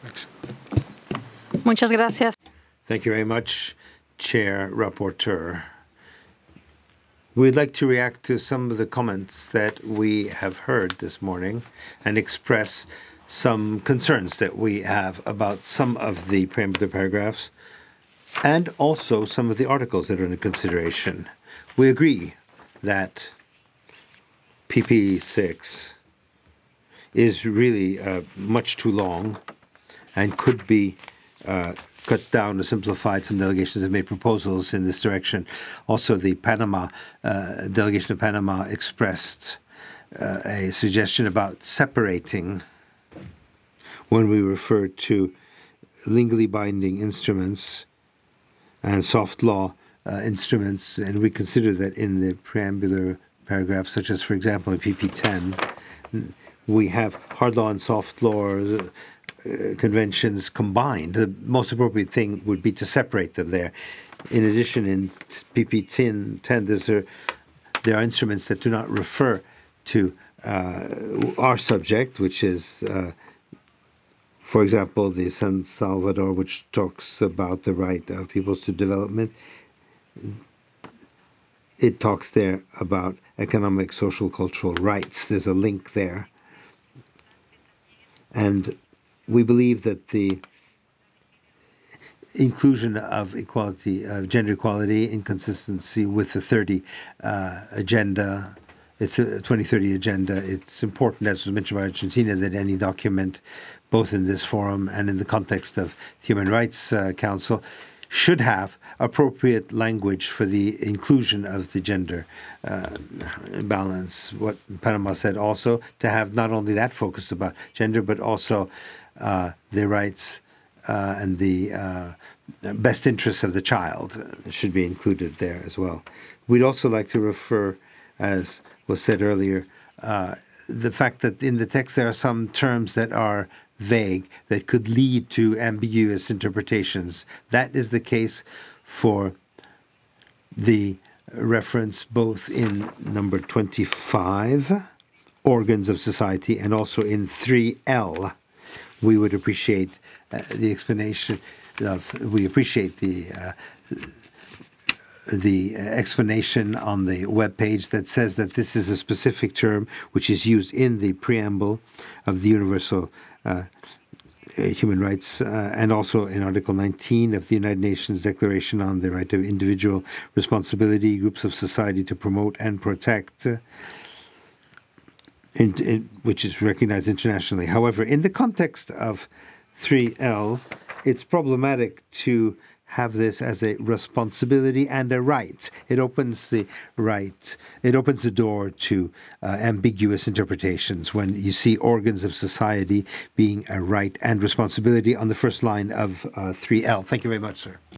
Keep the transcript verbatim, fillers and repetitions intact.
Muchas gracias. Thank you very much, Chair Rapporteur. We'd like to react to some of the comments that we have heard this morning and express some concerns that we have about some of the preamble paragraphs and also some of the articles that are under consideration. We agree that P P six is really uh, much too long and could be uh, cut down or simplified. Some delegations have made proposals in this direction. Also, the Panama uh, delegation of Panama expressed uh, a suggestion about separating when we refer to legally binding instruments and soft law uh, instruments, and we consider that in the preambular paragraphs, such as, for example, in P P ten, we have hard law and soft law uh, conventions combined. The most appropriate thing would be to separate them there. In addition, in P P ten, there, there are instruments that do not refer to uh, our subject, which is uh, for example, the San Salvador, which talks about the right of peoples to development. It talks there about economic, social, cultural rights. There's a link there. And we believe that the inclusion of equality, of gender equality, in consistency with the thirty uh, agenda, it's a twenty thirty agenda. It's important, as was mentioned by Argentina, that any document, both in this forum and in the context of the Human Rights uh, Council, should have appropriate language for the inclusion of the gender uh, balance. What Panama said also, to have not only that focus about gender, but also uh, the rights uh, and the uh, best interests of the child should be included there as well. We'd also like to refer, as was said earlier, uh, the fact that in the text there are some terms that are vague that could lead to ambiguous interpretations. That is the case for the reference both in number twenty-five, organs of society, and also in three L. We would appreciate uh, the explanation of, we appreciate the uh, the explanation on the web page that says that this is a specific term which is used in the preamble of the Universal uh, Human Rights uh, and also in Article nineteen of the United Nations Declaration on the Right of Individual Responsibility, Groups of Society to Promote and Protect, uh, in, in, which is recognized internationally. However, in the context of three L, it's problematic to have this as a responsibility and a right. It opens the right, it opens the door to uh, ambiguous interpretations when you see organs of society being a right and responsibility on the first line of uh, three L. Thank you very much, sir.